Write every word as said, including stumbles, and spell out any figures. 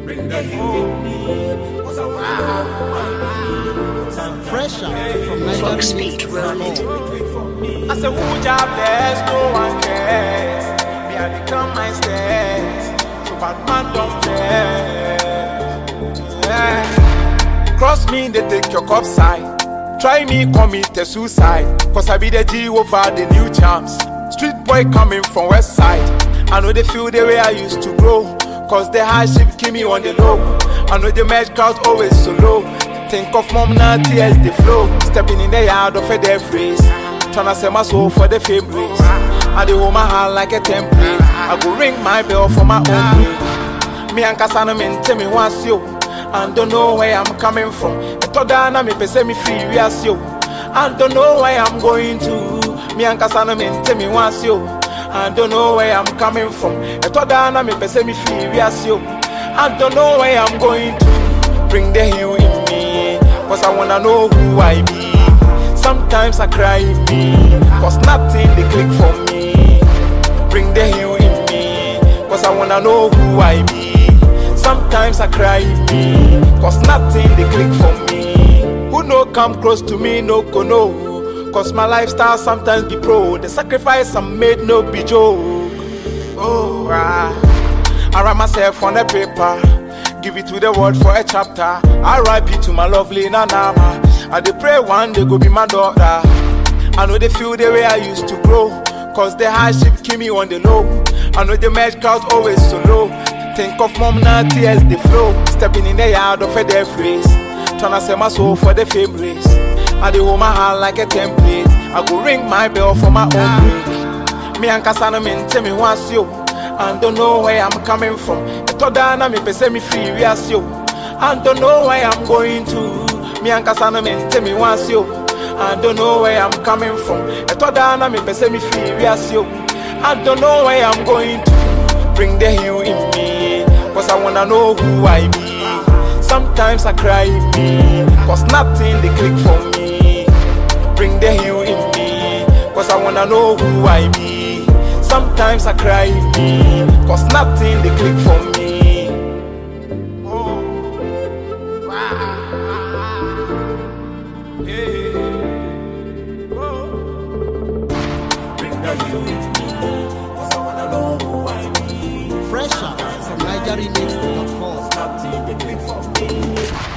Bring the heat with me, cause I want some Fresher from Fuck speed, run it. I said, who job bless, no one cares. Me, I become my stairs. So bad man don't care. Yeah. Cross me, they take your cup side. Try me, commit a suicide. Cause I be the G over the new champs. Street boy coming from west side. I know they feel the way I used to grow. Cause the hardship keep me on the low. I know the match crowd always so low. Think of mom now, tears they flow. Stepping in the yard of a death race. Tryna sell my soul for the fame race. I dey hold my hand like a template. I go ring my bell for my own way. Me and Kasana men tell me once yo. And don't know where I'm coming from. I thought that I me pay me free we as yo. And don't know where I'm going to. Me and Kasana men tell me once yo. I don't know where I'm coming from. I thought that I me pay me free we as yo. I don't know where I'm going to. Bring the hue in me, cause I wanna know who I be. Sometimes I cry in me, cause nothing they click for me. Bring the hue in me, cause I wanna know who I be. Sometimes I cry in me, cause nothing they click for me. Who no come close to me, no go no. Cause my lifestyle sometimes be pro. The sacrifice I made no be joke. Oh, ah. I write myself on the paper. Give it to the world for a chapter. I write it to my lovely Nanama. I dey pray one day go be my daughter. I know they feel the way I used to grow. Cause the hardship keep me on the low. I know the match crowd always so low. Think of mom now, tears they flow. Stepping in the yard of a death race. Tryna sell my soul for the fame race. I dey hold my hand like a template. I go ring my bell for my own way. Me and Kasana men tell me once yo. I don't know where I'm coming from. I thought that I me pay me free we as yo. I don't know where I'm going to. Me and Kasana men tell me once yo. I don't know where I'm coming from. I thought that I me pay me free we as yo. I don't know where I'm going to. Bring the hue in me, cause I wanna know who I be. Sometimes I cry in me, cause nothing they click for me. Bring the hue in me, cause I wanna know who I be. Sometimes I cry in me, cause nothing they click for me. Oh, wow. Hey. Oh. Bring the hue in me, cause I wanna know who I be. Fresher from Nigeria Remix dot com. Nothing they click for me.